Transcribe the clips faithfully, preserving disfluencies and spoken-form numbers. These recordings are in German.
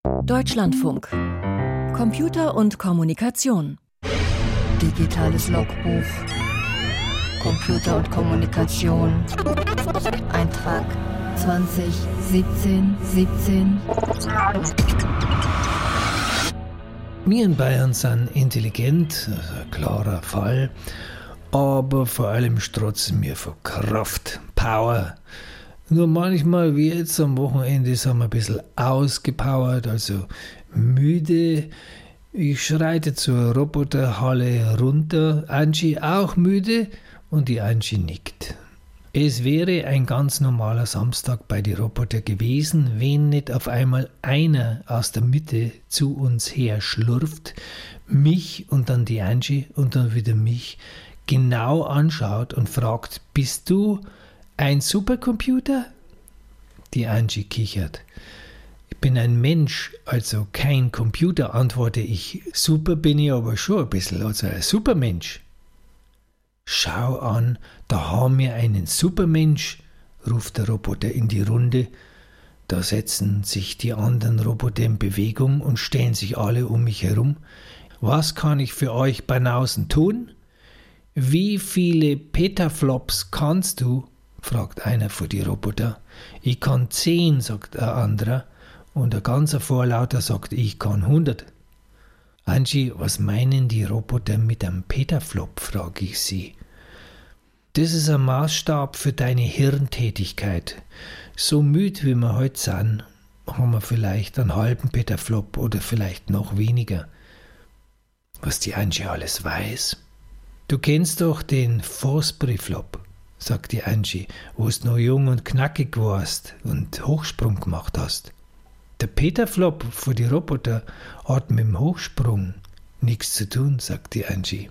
Deutschlandfunk. Computer und Kommunikation. Digitales Logbuch. Computer und Kommunikation. Eintrag zwanzig siebzehn siebzehn. Wir in Bayern sind intelligent, also ein klarer Fall, aber vor allem strotzen wir von Kraft, Power. Nur manchmal, wie jetzt am Wochenende, sind wir ein bisschen ausgepowert, also müde. Ich schreite zur Roboterhalle runter, Angie auch müde und die Angie nickt. Es wäre ein ganz normaler Samstag bei den Roboter gewesen, wenn nicht auf einmal einer aus der Mitte zu uns her schlurft, mich und dann die Angie und dann wieder mich genau anschaut und fragt, bist du ein Supercomputer? Die Angie kichert. Ich bin ein Mensch, also kein Computer, antworte ich. Super bin ich aber schon ein bisschen, also ein Supermensch. Schau an, da haben wir einen Supermensch, ruft der Roboter in die Runde. Da setzen sich die anderen Roboter in Bewegung und stellen sich alle um mich herum. Was kann ich für euch Banausen tun? Wie viele Petaflops kannst du? Fragt einer von die Roboter. Ich kann zehn, sagt ein anderer. Und ein ganzer Vorlauter sagt, ich kann hundert. Angie, was meinen die Roboter mit einem Petaflop, frage ich sie. Das ist ein Maßstab für deine Hirntätigkeit. So müde wie wir heute sind, haben wir vielleicht einen halben Petaflop oder vielleicht noch weniger. Was die Angie alles weiß? Du kennst doch den Fosbury-Flop, sagt die Angie, wo du noch jung und knackig warst und Hochsprung gemacht hast. Der Petaflop für die Roboter hat mit dem Hochsprung nichts zu tun, sagt die Angie.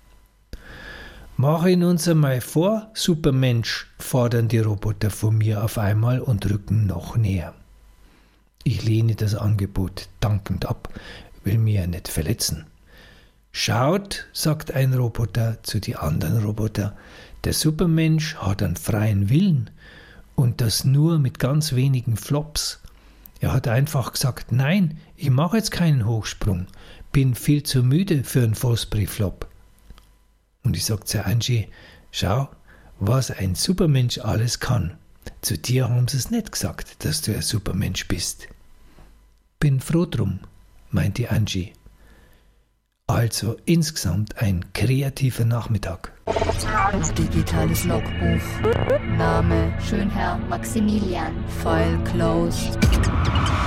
Mach ihn uns einmal vor, Supermensch, fordern die Roboter von mir auf einmal und rücken noch näher. Ich lehne das Angebot dankend ab, will mir ja nicht verletzen. Schaut, sagt ein Roboter zu den anderen Roboter, der Supermensch hat einen freien Willen und das nur mit ganz wenigen Flops. Er hat einfach gesagt, nein, ich mache jetzt keinen Hochsprung, bin viel zu müde für einen Fosbury-Flop. Und ich sage zu Angie, schau, was ein Supermensch alles kann. Zu dir haben sie es nicht gesagt, dass du ein Supermensch bist. Bin froh drum, meint die Angie. Also insgesamt ein kreativer Nachmittag. Digitales Logbuch. Name Schönherr Maximilian. File closed.